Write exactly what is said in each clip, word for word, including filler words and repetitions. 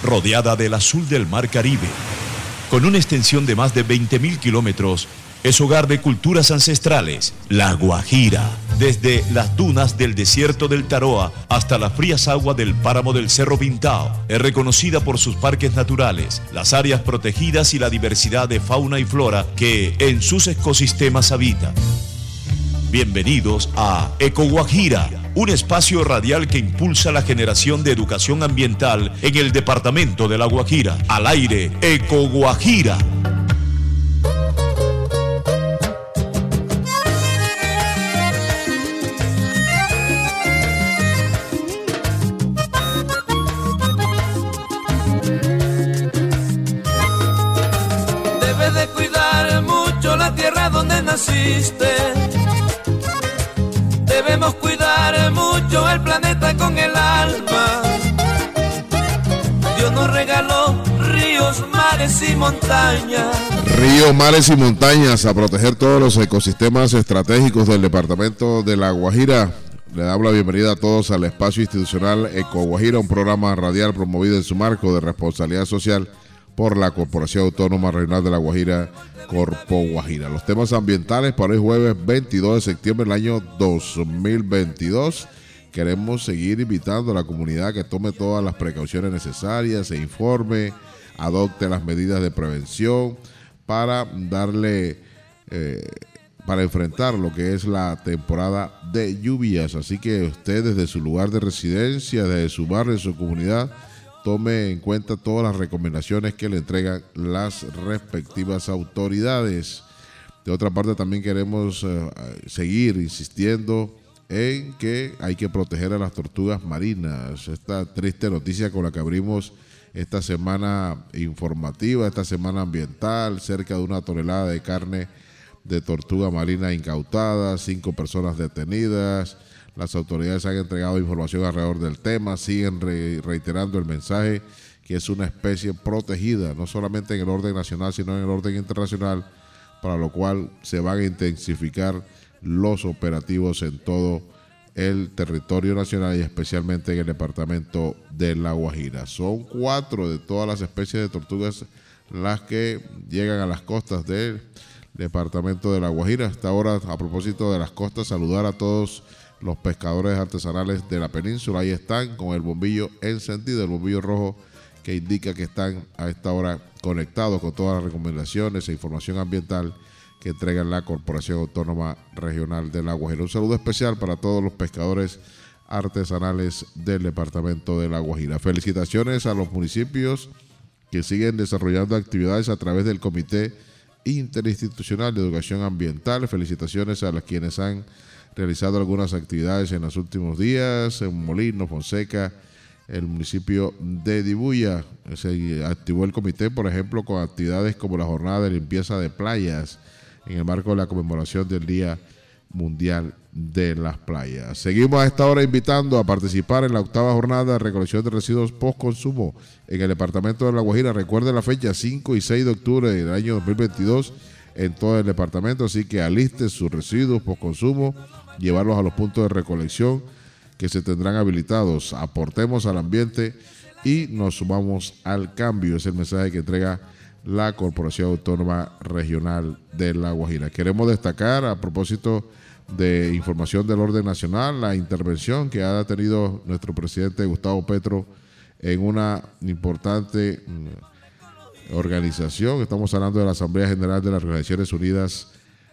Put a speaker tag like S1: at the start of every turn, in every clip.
S1: rodeada del azul del Mar Caribe. Con una extensión de más de veinte mil kilómetros, es hogar de culturas ancestrales, La Guajira. Desde las dunas del desierto del Taroa hasta las frías aguas del páramo del Cerro Pintao, es reconocida por sus parques naturales, las áreas protegidas y la diversidad de fauna y flora que en sus ecosistemas habitan. Bienvenidos a Eco Guajira, un espacio radial que impulsa la generación de educación ambiental en el departamento de La Guajira. Al aire, Eco Guajira.
S2: Debes de cuidar mucho la tierra donde naciste. Debemos cuidar mucho el planeta con el alma. Dios nos regaló ríos, mares y montañas.
S3: Ríos, mares y montañas, a proteger todos los ecosistemas estratégicos del departamento de La Guajira. Le damos la bienvenida a todos al espacio institucional Eco Guajira, un programa radial promovido en su marco de responsabilidad social por la Corporación Autónoma Regional de La Guajira, Corpo Guajira. Los temas ambientales para hoy jueves veintidós de septiembre del año dos mil veintidós. Queremos seguir invitando a la comunidad que tome todas las precauciones necesarias, se informe, adopte las medidas de prevención para darle, eh, para enfrentar lo que es la temporada de lluvias. Así que usted desde su lugar de residencia, desde su barrio, su comunidad, tome en cuenta todas las recomendaciones que le entregan las respectivas autoridades. De otra parte, también queremos eh, seguir insistiendo en que hay que proteger a las tortugas marinas. Esta triste noticia con la que abrimos esta semana informativa, esta semana ambiental, cerca de una tonelada de carne de tortuga marina incautada, cinco personas detenidas. Las autoridades han entregado información alrededor del tema, siguen re reiterando el mensaje que es una especie protegida, no solamente en el orden nacional, sino en el orden internacional, para lo cual se van a intensificar los operativos en todo el territorio nacional y especialmente en el departamento de La Guajira. Son cuatro de todas las especies de tortugas las que llegan a las costas del departamento de La Guajira. Hasta ahora, a propósito de las costas, saludar a todos los pescadores artesanales de la península. Ahí están con el bombillo encendido, el bombillo rojo que indica que están a esta hora conectados con todas las recomendaciones e información ambiental que entrega la Corporación Autónoma Regional de La Guajira. Un saludo especial para todos los pescadores artesanales del departamento de La Guajira. Felicitaciones a los municipios que siguen desarrollando actividades a través del Comité Interinstitucional de Educación Ambiental. Felicitaciones a los quienes han realizado algunas actividades en los últimos días, en Molino, Fonseca, el municipio de Dibuya. Se activó el comité, por ejemplo, con actividades como la jornada de limpieza de playas en el marco de la conmemoración del Día Mundial de las Playas. Seguimos a esta hora invitando a participar en la octava jornada de recolección de residuos post-consumo en el departamento de La Guajira. Recuerde la fecha, cinco y seis de octubre del año dos mil veintidós, en todo el departamento, así que aliste sus residuos post-consumo, llevarlos a los puntos de recolección que se tendrán habilitados. Aportemos al ambiente y nos sumamos al cambio. Es el mensaje que entrega la Corporación Autónoma Regional de La Guajira. Queremos destacar, a propósito de información del orden nacional, la intervención que ha tenido nuestro presidente Gustavo Petro en una importante organización. Estamos hablando de la Asamblea General de las Naciones Unidas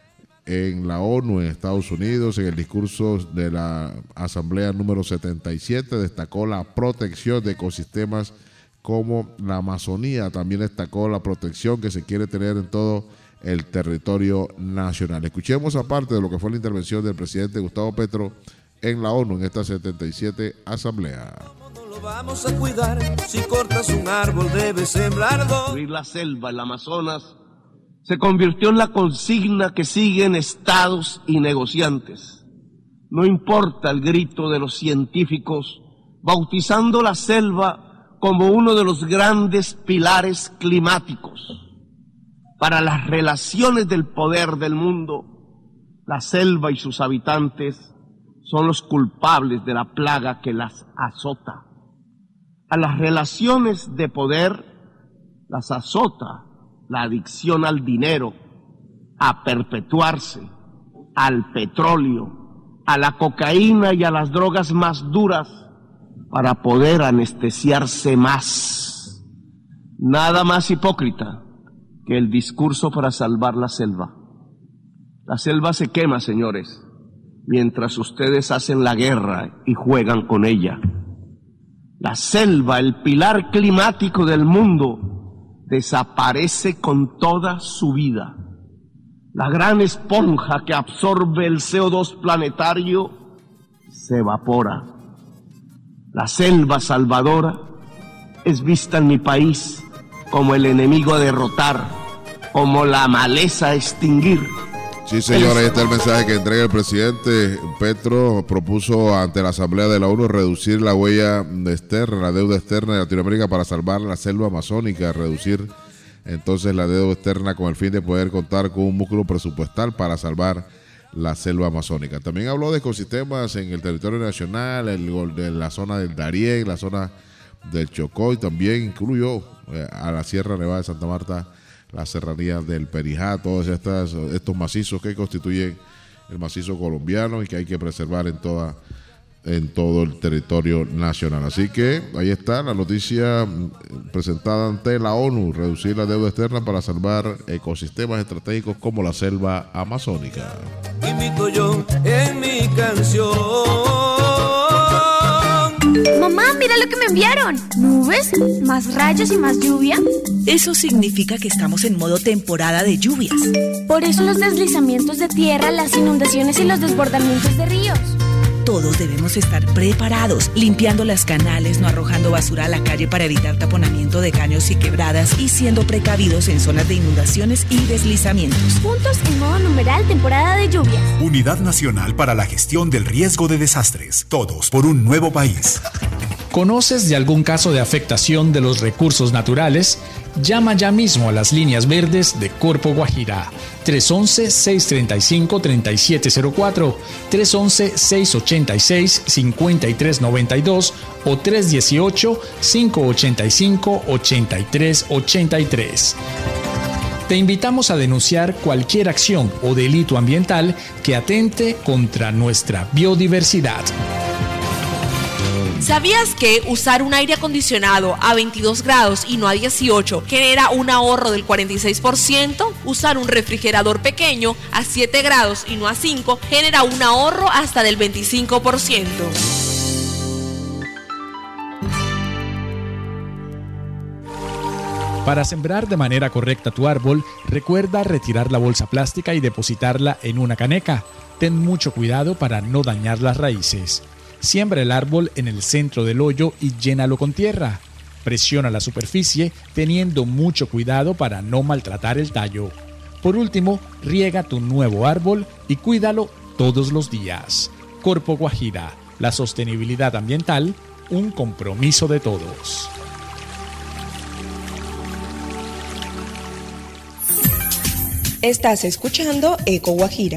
S3: en la ONU, en Estados Unidos. En el discurso de la Asamblea número setenta y siete destacó la protección de ecosistemas como la Amazonía. También destacó la protección que se quiere tener en todo el territorio nacional. Escuchemos aparte de lo que fue la intervención del presidente Gustavo Petro en la ONU en esta setenta y siete Asamblea.
S2: ¿Cómo lo vamos a cuidar? Si cortas un árbol debes sembrar dos.
S4: La selva, el Amazonas, se convirtió en la consigna que siguen estados y negociantes. No importa el grito de los científicos, bautizando la selva como uno de los grandes pilares climáticos. Para las relaciones del poder del mundo, la selva y sus habitantes son los culpables de la plaga que las azota. a las relaciones de poder las azota la adicción al dinero, a perpetuarse, al petróleo, a la cocaína y a las drogas más duras para poder anestesiarse más. Nada más hipócrita que el discurso para salvar la selva. La selva se quema, señores, mientras ustedes hacen la guerra y juegan con ella. La selva, el pilar climático del mundo, desaparece con toda su vida. La gran esponja que absorbe el C O dos planetario se evapora. La selva salvadora es vista en mi país como el enemigo a derrotar, como la maleza a extinguir.
S3: Sí, señora, ahí está el mensaje que entrega el presidente. Petro propuso ante la Asamblea de la ONU reducir la huella externa, la deuda externa de Latinoamérica para salvar la selva amazónica, reducir entonces la deuda externa con el fin de poder contar con un músculo presupuestal para salvar la selva amazónica. También habló de ecosistemas en el territorio nacional, el, de la zona del Darién, la zona del Chocó, y también incluyó eh, a la Sierra Nevada de Santa Marta, la serranía del Perijá, todos estas, estos macizos que constituyen el macizo colombiano y que hay que preservar en toda en todo el territorio nacional. Así que ahí está la noticia presentada ante la ONU, reducir la deuda externa para salvar ecosistemas estratégicos como la selva amazónica.
S2: Invito yo en mi canción.
S5: Mamá, mira lo que me enviaron. ¿Nubes? ¿Más rayos y más lluvia?
S6: Eso significa que estamos en modo temporada de lluvias.
S5: Por eso los deslizamientos de tierra, las inundaciones y los desbordamientos de ríos.
S6: Todos debemos estar preparados, limpiando las canales, no arrojando basura a la calle para evitar taponamiento de caños y quebradas y siendo precavidos en zonas de inundaciones y deslizamientos.
S5: Juntos en modo numeral temporada de lluvias.
S7: Unidad Nacional para la Gestión del Riesgo de Desastres. Todos por un nuevo país.
S8: ¿Conoces de algún caso de afectación de los recursos naturales? Llama ya mismo a las líneas verdes de Corpo Guajira. tres once, seis treinta y cinco, treinta y siete cero cuatro, tres once, seis ochenta y seis, cincuenta y tres noventa y dos o tres dieciocho, cinco ochenta y cinco, ochenta y tres ochenta y tres. Te invitamos a denunciar cualquier acción o delito ambiental que atente contra nuestra biodiversidad.
S9: ¿Sabías que usar un aire acondicionado a veintidós grados y no a dieciocho genera un ahorro del cuarenta y seis por ciento? Usar un refrigerador pequeño a siete grados y no a cinco genera un ahorro hasta del veinticinco por ciento.
S8: Para sembrar de manera correcta tu árbol, recuerda retirar la bolsa plástica y depositarla en una caneca. Ten mucho cuidado para no dañar las raíces. Siembra el árbol en el centro del hoyo y llénalo con tierra. Presiona la superficie teniendo mucho cuidado para no maltratar el tallo. Por último, riega tu nuevo árbol y cuídalo todos los días. Corpo Guajira, la sostenibilidad ambiental, un compromiso de todos.
S6: Estás escuchando Eco Guajira.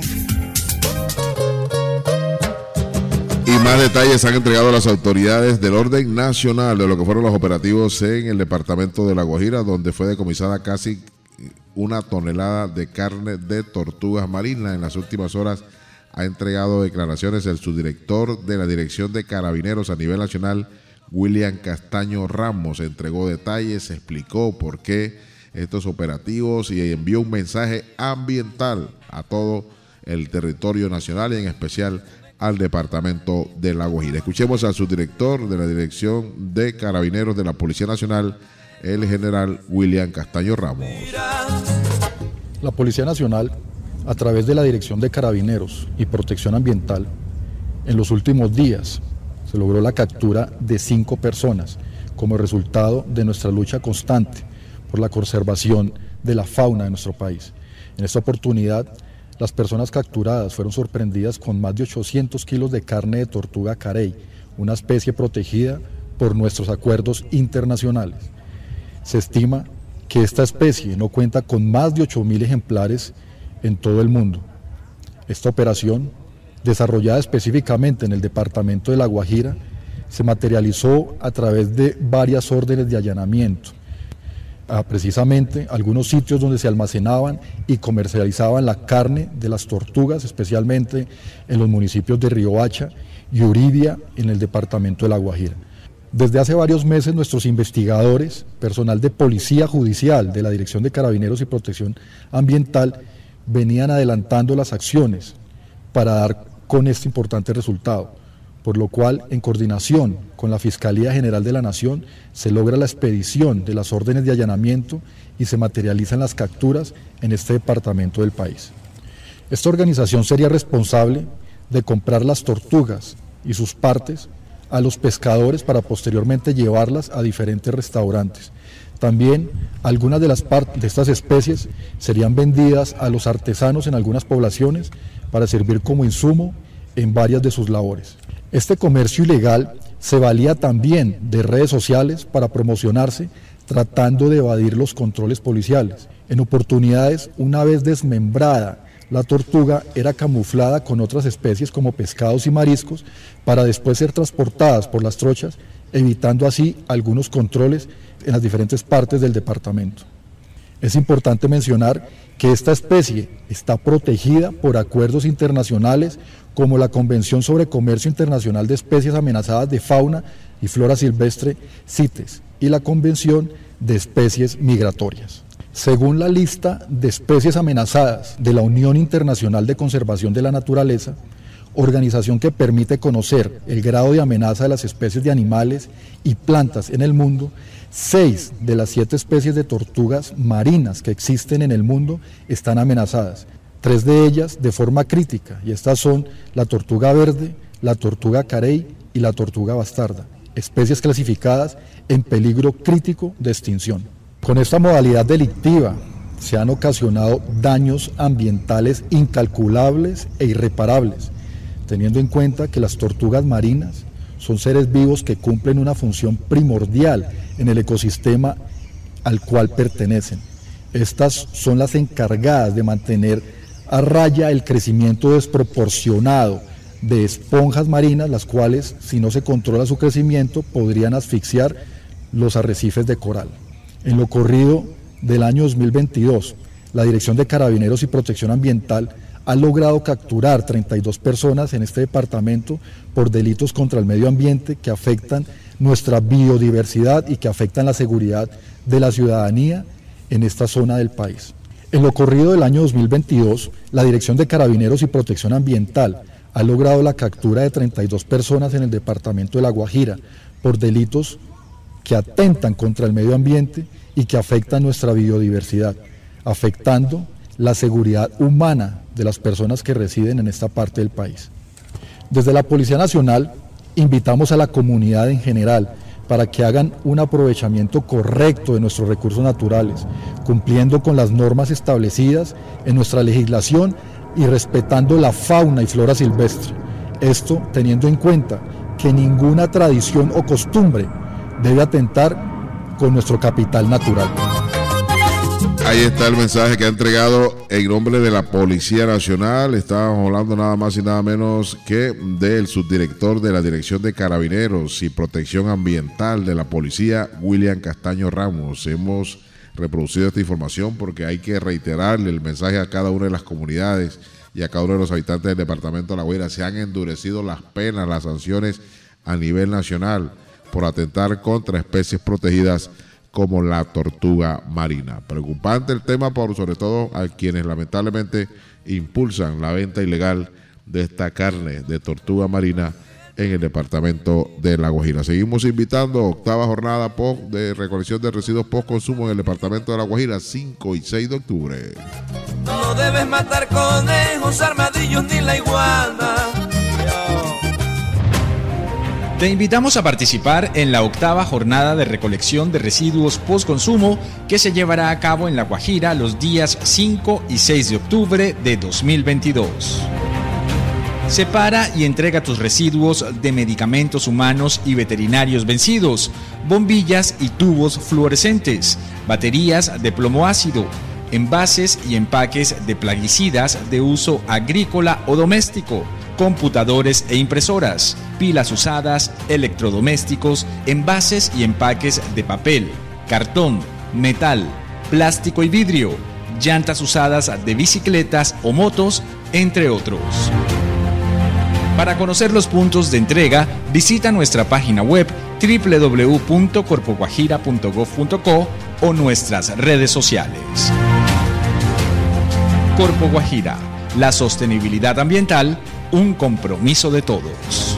S3: Y más detalles han entregado las autoridades del orden nacional de lo que fueron los operativos en el departamento de La Guajira, donde fue decomisada casi una tonelada de carne de tortugas marinas. En las últimas horas ha entregado declaraciones el subdirector de la Dirección de Carabineros a nivel nacional, William Castaño Ramos. Entregó detalles, explicó por qué estos operativos y envió un mensaje ambiental a todo el territorio nacional y en especial al departamento de La Guajira. Escuchemos al subdirector de la Dirección de Carabineros de la Policía Nacional, el general William Castaño Ramos.
S10: La Policía Nacional, a través de la Dirección de Carabineros y Protección Ambiental, en los últimos días se logró la captura de cinco personas como resultado de nuestra lucha constante por la conservación de la fauna de nuestro país. En esta oportunidad, las personas capturadas fueron sorprendidas con más de ochocientos kilos de carne de tortuga carey, una especie protegida por nuestros acuerdos internacionales. Se estima que esta especie no cuenta con más de ocho mil ejemplares en todo el mundo. Esta operación, desarrollada específicamente en el departamento de La Guajira, se materializó a través de varias órdenes de allanamiento a precisamente algunos sitios donde se almacenaban y comercializaban la carne de las tortugas, especialmente en los municipios de Riohacha y Uridia, en el departamento de La Guajira. Desde hace varios meses nuestros investigadores, personal de Policía Judicial, de la Dirección de Carabineros y Protección Ambiental, venían adelantando las acciones para dar con este importante resultado, por lo cual, en coordinación con la Fiscalía General de la Nación, se logra la expedición de las órdenes de allanamiento y se materializan las capturas en este departamento del país. Esta organización sería responsable de comprar las tortugas y sus partes a los pescadores para posteriormente llevarlas a diferentes restaurantes. También algunas de las partes de estas especies serían vendidas a los artesanos en algunas poblaciones para servir como insumo en varias de sus labores. Este comercio ilegal se valía también de redes sociales para promocionarse, tratando de evadir los controles policiales. En oportunidades, una vez desmembrada, la tortuga era camuflada con otras especies como pescados y mariscos para después ser transportadas por las trochas, evitando así algunos controles en las diferentes partes del departamento. Es importante mencionar que esta especie está protegida por acuerdos internacionales como la Convención sobre Comercio Internacional de Especies Amenazadas de Fauna y Flora Silvestre, CITES, y la Convención de Especies Migratorias. Según la lista de especies amenazadas de la Unión Internacional de Conservación de la Naturaleza, organización que permite conocer el grado de amenaza de las especies de animales y plantas en el mundo, seis de las siete especies de tortugas marinas que existen en el mundo están amenazadas, tres de ellas de forma crítica, y estas son la tortuga verde, la tortuga carey y la tortuga bastarda, especies clasificadas en peligro crítico de extinción. Con esta modalidad delictiva se han ocasionado daños ambientales incalculables e irreparables, teniendo en cuenta que las tortugas marinas son seres vivos que cumplen una función primordial en el ecosistema al cual pertenecen. Estas son las encargadas de mantener a raya el crecimiento desproporcionado de esponjas marinas, las cuales, si no se controla su crecimiento, podrían asfixiar los arrecifes de coral. En lo corrido del año dos mil veintidós, la Dirección de Carabineros y Protección Ambiental ha logrado capturar treinta y dos personas en este departamento por delitos contra el medio ambiente que afectan nuestra biodiversidad y que afectan la seguridad de la ciudadanía en esta zona del país. En lo corrido del año dos mil veintidós, la Dirección de Carabineros y Protección Ambiental ha logrado la captura de treinta y dos personas en el departamento de La Guajira por delitos que atentan contra el medio ambiente y que afectan nuestra biodiversidad, afectando la seguridad humana de las personas que residen en esta parte del país. Desde la Policía Nacional invitamos a la comunidad en general para que hagan un aprovechamiento correcto de nuestros recursos naturales, cumpliendo con las normas establecidas en nuestra legislación y respetando la fauna y flora silvestre. Esto teniendo en cuenta que ninguna tradición o costumbre debe atentar con nuestro capital natural.
S3: Ahí está el mensaje que ha entregado en nombre de la Policía Nacional. Estábamos hablando nada más y nada menos que del subdirector de la Dirección de Carabineros y Protección Ambiental de la Policía, William Castaño Ramos. Hemos reproducido esta información porque hay que reiterarle el mensaje a cada una de las comunidades y a cada uno de los habitantes del departamento de La Guajira. Se han endurecido las penas, las sanciones a nivel nacional por atentar contra especies protegidas como la tortuga marina. Preocupante el tema, por sobre todo a quienes lamentablemente impulsan la venta ilegal de esta carne de tortuga marina en el departamento de La Guajira. Seguimos invitando, octava jornada post de recolección de residuos post consumo en el departamento de La Guajira, cinco y seis de octubre.
S2: No debes matar conejos, armadillos ni la iguana.
S8: Te invitamos a participar en la octava jornada de recolección de residuos post-consumo que se llevará a cabo en La Guajira los días cinco y seis de octubre de dos mil veintidós. Separa y entrega tus residuos de medicamentos humanos y veterinarios vencidos, bombillas y tubos fluorescentes, baterías de plomo ácido, envases y empaques de plaguicidas de uso agrícola o doméstico, computadores e impresoras, pilas usadas, electrodomésticos, envases y empaques de papel, cartón, metal, plástico y vidrio, llantas usadas de bicicletas o motos, entre otros. Para conocer los puntos de entrega, visita nuestra página web doble u doble u doble u punto corpo guajira punto gob punto co o nuestras redes sociales. Corpo Guajira, la sostenibilidad ambiental, un compromiso de todos.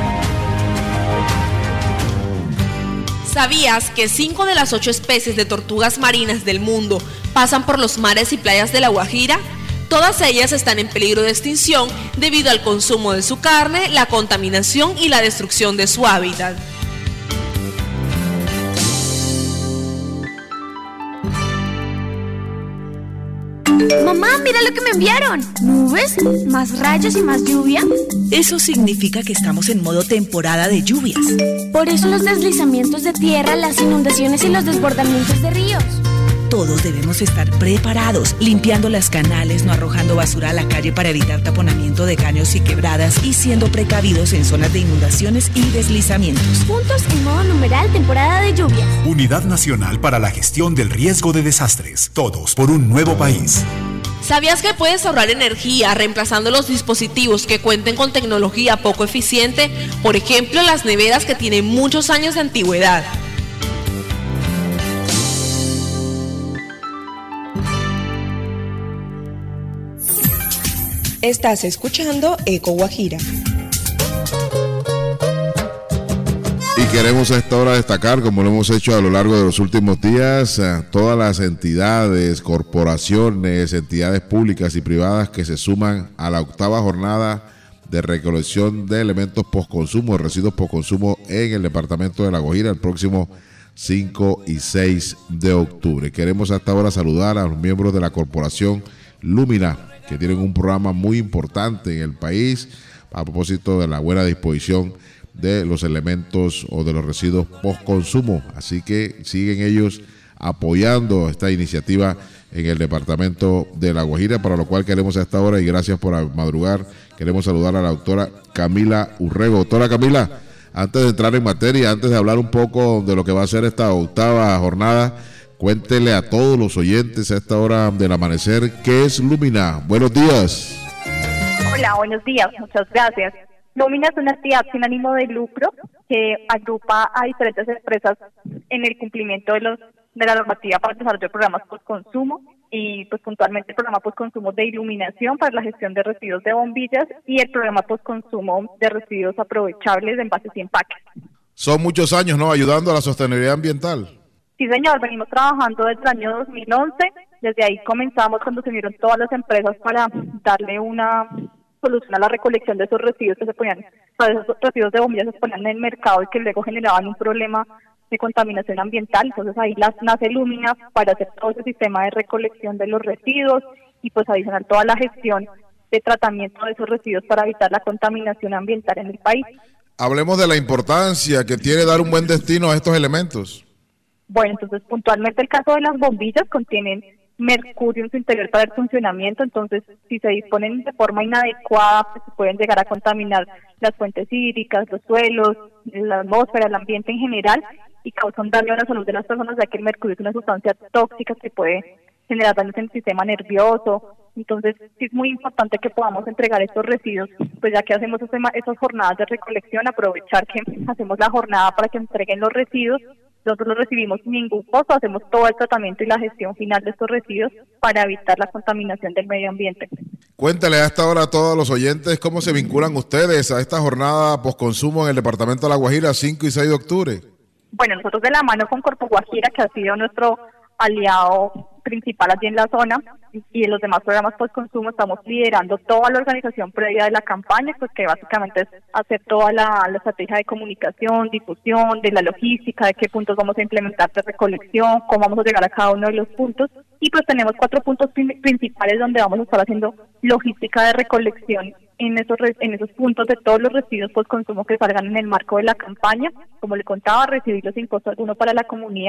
S9: ¿Sabías que cinco de las ocho especies de tortugas marinas del mundo pasan por los mares y playas de La Guajira? Todas ellas están en peligro de extinción debido al consumo de su carne, la contaminación y la destrucción de su hábitat.
S5: Mamá, mira lo que me enviaron. ¿Nubes? ¿Más rayos y más lluvia?
S6: Eso significa que estamos en modo temporada de lluvias.
S5: Por eso los deslizamientos de tierra, las inundaciones y los desbordamientos de ríos.
S6: Todos debemos estar preparados, limpiando las canales, no arrojando basura a la calle para evitar taponamiento de caños y quebradas y siendo precavidos en zonas de inundaciones y deslizamientos.
S5: Juntos en modo numeral temporada de lluvias.
S7: Unidad Nacional para la Gestión del Riesgo de Desastres. Todos por un nuevo país.
S9: ¿Sabías que puedes ahorrar energía reemplazando los dispositivos que cuenten con tecnología poco eficiente? Por ejemplo, las neveras que tienen muchos años de antigüedad.
S11: Estás escuchando Eco Guajira.
S3: Y queremos a esta hora destacar, como lo hemos hecho a lo largo de los últimos días, todas las entidades, corporaciones, entidades públicas y privadas que se suman a la octava jornada de recolección de elementos postconsumo, de residuos postconsumo en el departamento de La Guajira el próximo cinco y seis de octubre. Queremos a esta hora saludar a los miembros de la corporación Lumina, que tienen un programa muy importante en el país a propósito de la buena disposición de los elementos o de los residuos postconsumo. Así que siguen ellos apoyando esta iniciativa en el departamento de La Guajira, para lo cual queremos a esta hora, y gracias por madrugar, queremos saludar a la doctora Camila Urrego. Doctora Camila, antes de entrar en materia, antes de hablar un poco de lo que va a ser esta octava jornada, cuéntele a todos los oyentes a esta hora del amanecer qué es Lumina. Buenos días.
S12: Hola, buenos días, muchas gracias. Lumina es una entidad sin ánimo de lucro que agrupa a diferentes empresas en el cumplimiento de los de la normativa para el desarrollo de programas postconsumo y pues puntualmente el programa postconsumo de iluminación para la gestión de residuos de bombillas y el programa postconsumo de residuos aprovechables de envases y empaques.
S3: Son muchos años, ¿no?, ayudando a la sostenibilidad ambiental.
S12: Sí, señor, venimos trabajando desde el año dos mil once, desde ahí comenzamos cuando se unieron todas las empresas para darle una solución a la recolección de esos residuos que se ponían, esos residuos de bombillas se ponían en el mercado y que luego generaban un problema de contaminación ambiental. Entonces ahí las, nace Lumina para hacer todo ese sistema de recolección de los residuos y pues adicional toda la gestión de tratamiento de esos residuos para evitar la contaminación ambiental en el país.
S3: Hablemos de la importancia que tiene dar un buen destino a estos elementos.
S12: Bueno, entonces puntualmente el caso de las bombillas contienen mercurio en su interior para el funcionamiento, entonces si se disponen de forma inadecuada pues, se pueden llegar a contaminar las fuentes hídricas, los suelos, la atmósfera, el ambiente en general y causan daño a la salud de las personas, ya que el mercurio es una sustancia tóxica que puede generar daños en el sistema nervioso. Entonces sí es muy importante que podamos entregar estos residuos, pues ya que hacemos esas jornadas de recolección, aprovechar que hacemos la jornada para que entreguen los residuos. Nosotros los recibimos sin ningún costo, hacemos todo el tratamiento y la gestión final de estos residuos para evitar la contaminación del medio ambiente.
S3: Cuéntale a esta hora a todos los oyentes cómo se vinculan ustedes a esta jornada postconsumo en el departamento de La Guajira, cinco y seis de octubre.
S12: Bueno, nosotros de la mano con Corpo Guajira, que ha sido nuestro aliado principal allí en la zona, y en los demás programas postconsumo estamos liderando toda la organización previa de la campaña, pues que básicamente es hacer toda la, la estrategia de comunicación, difusión, de la logística, de qué puntos vamos a implementar de recolección, cómo vamos a llegar a cada uno de los puntos, y pues tenemos cuatro puntos principales donde vamos a estar haciendo logística de recolección en esos en esos puntos de todos los residuos postconsumo que salgan en el marco de la campaña. Como le contaba, recibirlos sin costo alguno para la comunidad,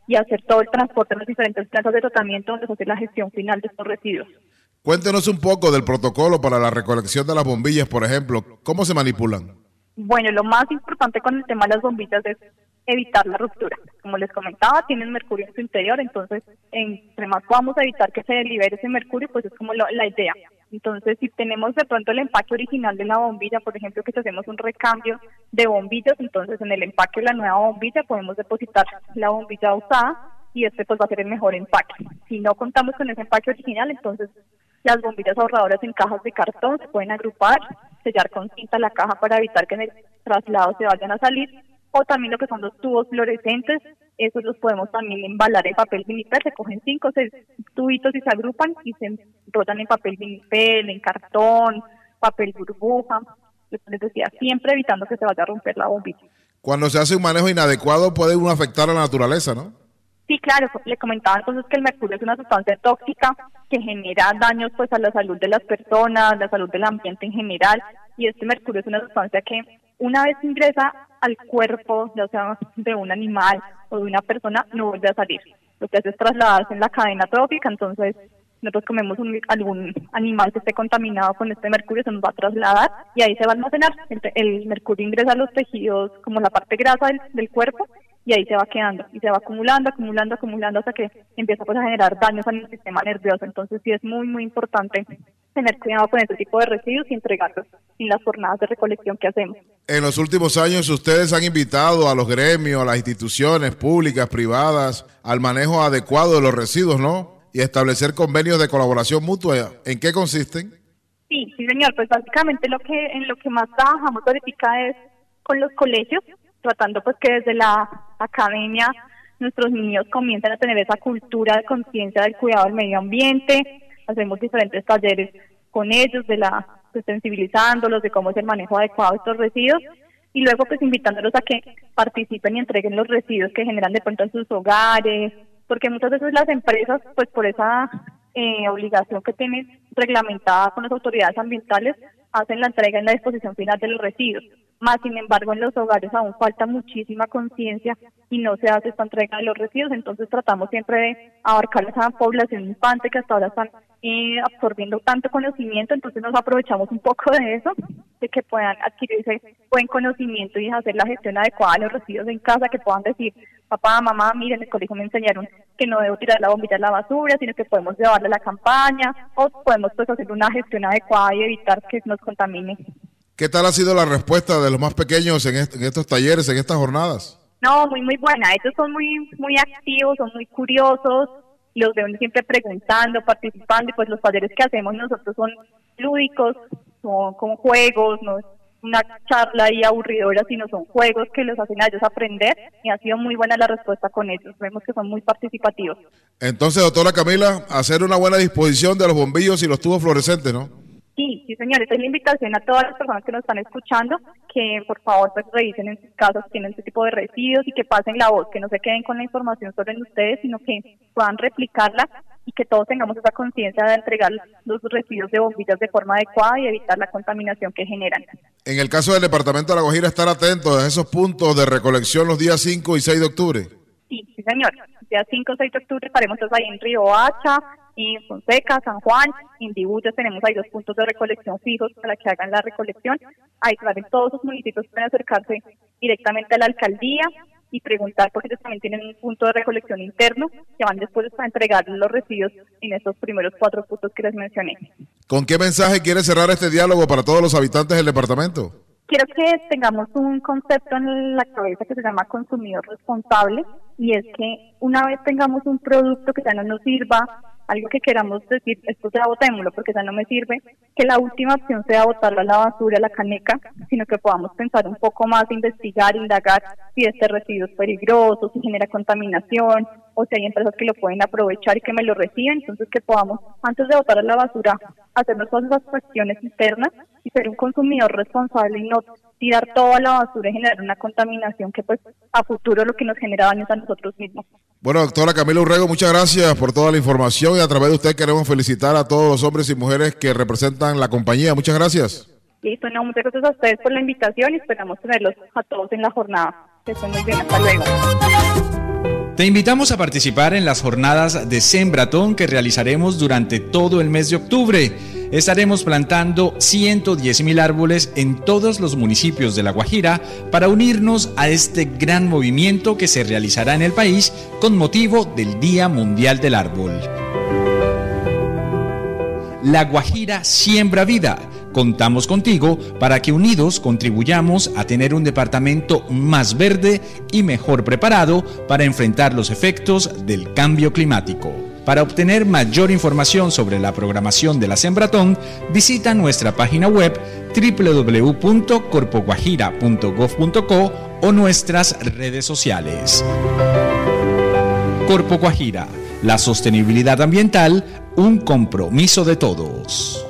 S12: y hacer todo el transporte en las diferentes plantas de tratamiento donde se hace la gestión final de estos residuos.
S3: Cuéntenos un poco del protocolo para la recolección de las bombillas, por ejemplo. ¿Cómo se manipulan?
S12: Bueno, lo más importante con el tema de las bombillas es evitar la ruptura. Como les comentaba, tienen mercurio en su interior, entonces entre más podamos evitar que se libere ese mercurio, pues es como lo, la idea. Entonces, si tenemos de pronto el empaque original de la bombilla, por ejemplo, que si hacemos un recambio de bombillas, entonces en el empaque de la nueva bombilla podemos depositar la bombilla usada y este pues va a ser el mejor empaque. Si no contamos con ese empaque original, entonces las bombillas ahorradoras en cajas de cartón se pueden agrupar, sellar con cinta la caja para evitar que en el traslado se vayan a salir, o también lo que son los tubos fluorescentes, esos los podemos también embalar en papel vinipel, se cogen cinco o seis tubitos y se agrupan y se enrollan en papel vinipel, en cartón, papel burbuja, les decía, siempre evitando que se vaya a romper la bombilla.
S3: Cuando se hace un manejo inadecuado puede uno afectar a la naturaleza, ¿no?
S12: Sí, claro, le comentaba entonces que el mercurio es una sustancia tóxica que genera daños pues a la salud de las personas, la salud del ambiente en general, y este mercurio es una sustancia que una vez ingresa al cuerpo, ya sea de un animal o de una persona, no vuelve a salir. Lo que hace es trasladarse en la cadena trófica, entonces nosotros comemos un, algún animal que esté contaminado con este mercurio, se nos va a trasladar y ahí se va a almacenar. El, el mercurio ingresa a los tejidos como la parte grasa del, del cuerpo y ahí se va quedando y se va acumulando, acumulando, acumulando hasta que empieza pues a generar daños en el sistema nervioso. Entonces sí es muy, muy importante tener cuidado con este tipo de residuos y entregarlos en las jornadas de recolección que hacemos.
S3: En los últimos años ustedes han invitado a los gremios, a las instituciones públicas, privadas, al manejo adecuado de los residuos, ¿no? Y establecer convenios de colaboración mutua. ¿En qué consisten?
S12: Sí, sí señor, pues básicamente lo que en lo que más trabajamos ahorita es con los colegios, tratando pues que desde la academia nuestros niños comiencen a tener esa cultura de conciencia del cuidado del medio ambiente. Hacemos diferentes talleres con ellos, de la pues, sensibilizándolos de cómo es el manejo adecuado de estos residuos y luego pues invitándolos a que participen y entreguen los residuos que generan de pronto en sus hogares, porque muchas veces las empresas pues por esa eh, obligación que tienen reglamentada con las autoridades ambientales hacen la entrega en la disposición final de los residuos. Más sin embargo en los hogares aún falta muchísima conciencia y no se hace esta entrega de los residuos, entonces tratamos siempre de abarcar esa población infante que hasta ahora están eh, absorbiendo tanto conocimiento, entonces nos aprovechamos un poco de eso, de que puedan adquirir ese buen conocimiento y hacer la gestión adecuada de los residuos en casa, que puedan decir, papá, mamá, miren, en el colegio me enseñaron que no debo tirar la bombilla a la basura, sino que podemos llevarle a la campaña, o podemos pues hacer una gestión adecuada y evitar que nos contamine.
S3: ¿Qué tal ha sido la respuesta de los más pequeños en, est- en estos talleres, en estas jornadas?
S12: No, muy, muy buena. Ellos son muy, muy activos, son muy curiosos, los veo siempre preguntando, participando, y pues los talleres que hacemos nosotros son lúdicos, son con juegos, no es una charla ahí aburridora, sino son juegos que los hacen a ellos aprender, y ha sido muy buena la respuesta con ellos. Vemos que son muy participativos.
S3: Entonces, doctora Camila, hacer una buena disposición de los bombillos y los tubos fluorescentes, ¿no?
S12: Sí, sí señor, esta es la invitación a todas las personas que nos están escuchando, que por favor pues revisen en sus casas si tienen este tipo de residuos y que pasen la voz, que no se queden con la información solo en ustedes, sino que puedan replicarla y que todos tengamos esa conciencia de entregar los residuos de bombillas de forma adecuada y evitar la contaminación que generan.
S3: En el caso del departamento de La Guajira, estar atentos a esos puntos de recolección los días cinco y seis de octubre.
S12: Sí, sí señor, días cinco y seis de octubre estaremos entonces ahí en Río Hacha, en Fonseca, San Juan, en Dibuya tenemos ahí dos puntos de recolección fijos para que hagan la recolección. Ahí en todos los municipios pueden acercarse directamente a la alcaldía y preguntar, porque ellos también tienen un punto de recolección interno que van después a entregar los residuos en estos primeros cuatro puntos que les mencioné.
S3: ¿Con qué mensaje quiere cerrar este diálogo para todos los habitantes del departamento?
S12: Quiero que tengamos un concepto en la cabeza que se llama consumidor responsable, y es que una vez tengamos un producto que ya no nos sirva, algo que queramos decir, esto ya botémoslo porque ya no me sirve, que la última opción sea botarlo a la basura, a la caneca, sino que podamos pensar un poco más, investigar, indagar si este residuo es peligroso, si genera contaminación, o si hay empresas que lo pueden aprovechar y que me lo reciben. Entonces que podamos, antes de botar a la basura, hacernos todas esas cuestiones internas y ser un consumidor responsable y no tirar todo a la basura y generar una contaminación que pues a futuro lo que nos genera daños a nosotros mismos.
S3: Bueno, doctora Camila Urrego, muchas gracias por toda la información, y a través de usted queremos felicitar a todos los hombres y mujeres que representan la compañía. Muchas gracias.
S12: Listo, no, muchas gracias a ustedes por la invitación y esperamos tenerlos a todos en la jornada. Que estén muy bien, hasta luego.
S8: Te invitamos a participar en las jornadas de Sembratón que realizaremos durante todo el mes de octubre. Estaremos plantando ciento diez mil árboles en todos los municipios de La Guajira para unirnos a este gran movimiento que se realizará en el país con motivo del Día Mundial del Árbol. La Guajira siembra vida. Contamos contigo para que unidos contribuyamos a tener un departamento más verde y mejor preparado para enfrentar los efectos del cambio climático. Para obtener mayor información sobre la programación de la Sembratón, visita nuestra página web doble u doble u doble u punto corpo guajira punto gov punto co o nuestras redes sociales. Corpo Guajira, la sostenibilidad ambiental, un compromiso de todos.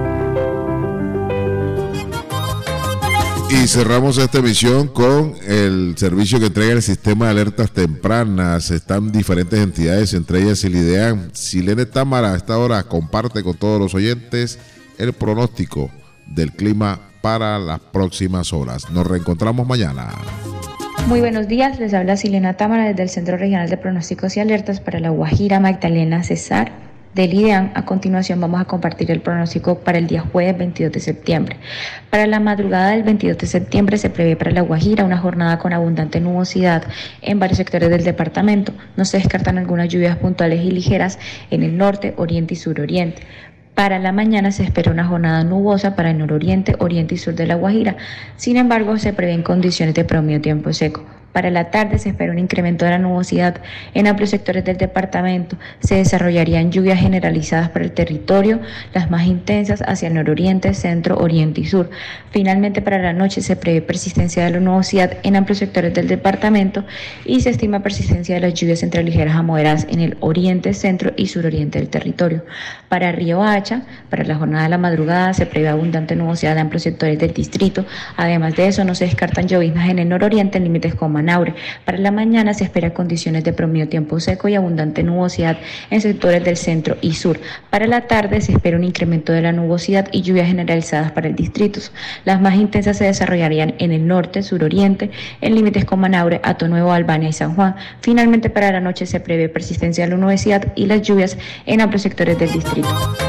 S3: Y cerramos esta emisión con el servicio que entrega el sistema de alertas tempranas. Están diferentes entidades, entre ellas Silidean. Silene Támara a esta hora comparte con todos los oyentes el pronóstico del clima para las próximas horas. Nos reencontramos mañana.
S13: Muy buenos días, les habla Silena Támara desde el Centro Regional de Pronósticos y Alertas para La Guajira, Magdalena, Cesar del IDEAN. A continuación vamos a compartir el pronóstico para el día jueves veintidós de septiembre. Para la madrugada del veintidós de septiembre se prevé para La Guajira una jornada con abundante nubosidad en varios sectores del departamento. No se descartan algunas lluvias puntuales y ligeras en el norte, oriente y suroriente. Para la mañana se espera una jornada nubosa para el nororiente, oriente y sur de La Guajira. Sin embargo, se prevén condiciones de promedio tiempo seco. Para la tarde se espera un incremento de la nubosidad en amplios sectores del departamento. Se desarrollarían lluvias generalizadas para el territorio, las más intensas hacia el nororiente, centro, oriente y sur. Finalmente, para la noche se prevé persistencia de la nubosidad en amplios sectores del departamento y se estima persistencia de las lluvias entre ligeras a moderadas en el oriente, centro y suroriente del territorio. Para Río Hacha, para la jornada de la madrugada se prevé abundante nubosidad en amplios sectores del distrito. Además de eso, no se descartan lloviznas en el nororiente en límites con Manaure. Para la mañana se espera condiciones de promedio tiempo seco y abundante nubosidad en sectores del centro y sur. Para la tarde se espera un incremento de la nubosidad y lluvias generalizadas para el distrito. Las más intensas se desarrollarían en el norte, suroriente, en límites con Manaure, Hato Nuevo, Albania y San Juan. Finalmente, para la noche se prevé persistencia de la nubosidad y las lluvias en amplios sectores del distrito.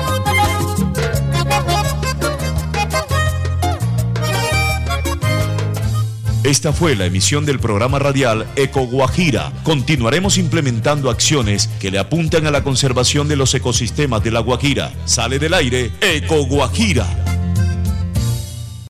S1: Esta fue la emisión del programa radial Eco Guajira. Continuaremos implementando acciones que le apuntan a la conservación de los ecosistemas de La Guajira. Sale del aire Eco Guajira.